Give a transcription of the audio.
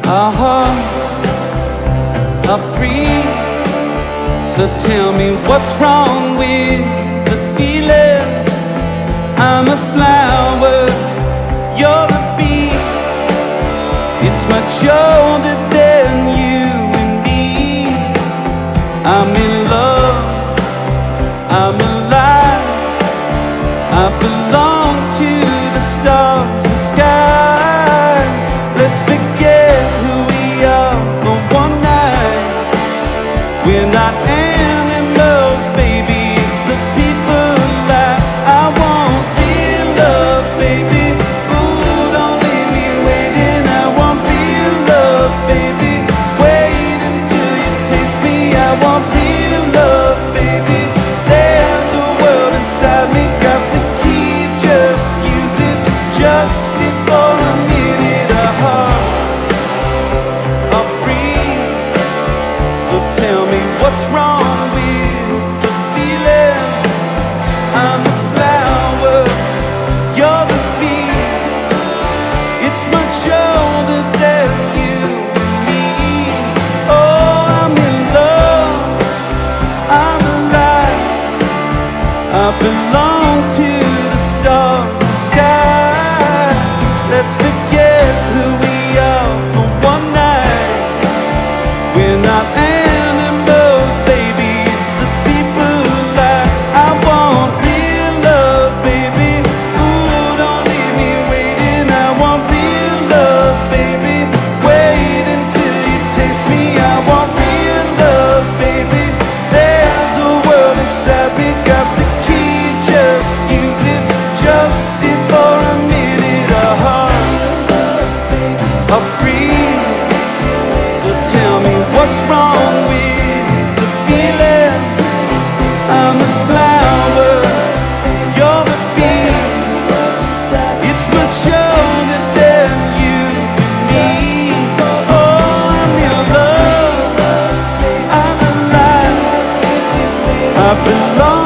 Our hearts are free. So tell me what's wrong with the feeling. I'm a flower, you're a bee. It's much older than you and me. I'm in love, I'm alive. I belong to the stars and sky. Let's forget who we are for one night. We're not animals, baby, it's the people that I want. Real love, baby, ooh, don't leave me waiting. I want real love, baby, wait until you taste me. I want real love, baby, there's a world inside me. Got the key, just use it, just before a minute. Our hearts are free. So tell me what's wrong with the feeling. I'm a flower, you're the bee. It's much older than you and me. Oh, I'm in love, I'm alive. I belong to the stars and sky. Let's forget who we are for one night. We're not animals, baby, it's the people that I want. Real love, baby, ooh, don't leave me waiting. I want real love, baby, wait until you taste me. I want real love, baby, there's a world inside me. Got the key, just use it, just it for a minute. Our hearts are free. So tell me what's wrong with the feeling. I'm a flower, you're the bee. It's much older than you and me. Oh, I'm your love, I'm alive. I belong